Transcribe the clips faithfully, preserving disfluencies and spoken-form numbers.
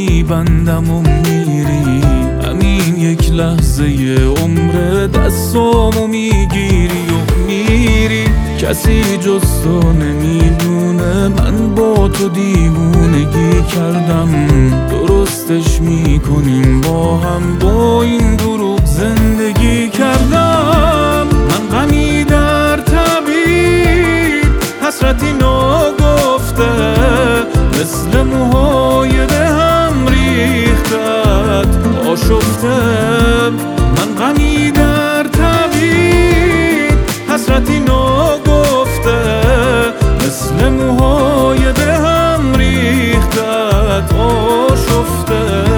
میبندم و میری، همین یک لحظه عمر دستامو میگیری و میری. کسی جز تو نمیدونه من با تو دیوونگی کردم، درستش میکنیم با هم، با این دروغ زندگی کردم. من غمی در طبیب، حسرتی ناگفته، مثل موهای دهم ریختت آشفته. من غمی در طبیب، حسرتی ناگفته، مثل موهای دهم ریختت آشفته.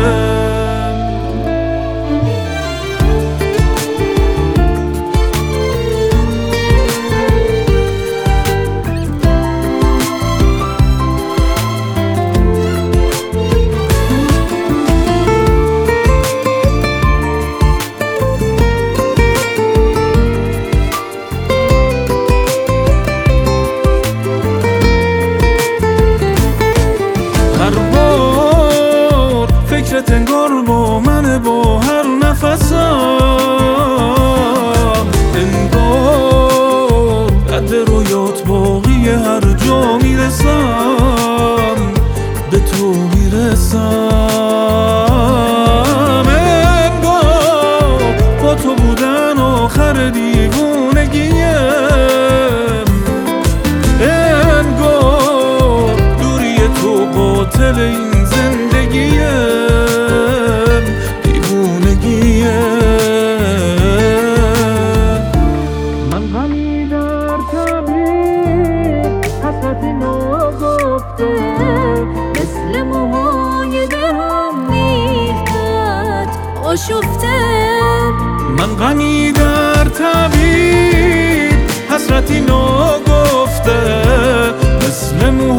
فکرت انگار با من با هر نفسم، انگار قد رویات باقی، هر جا میرسم به تو میرسم. انگار با تو بودن آخر دیوونگیم، انگار دوری تو قاتل این زندگیم. مثل موهای دهم ریختت آشفته. من غمی در طبیب، حسرتی ناگفته، مثل موهای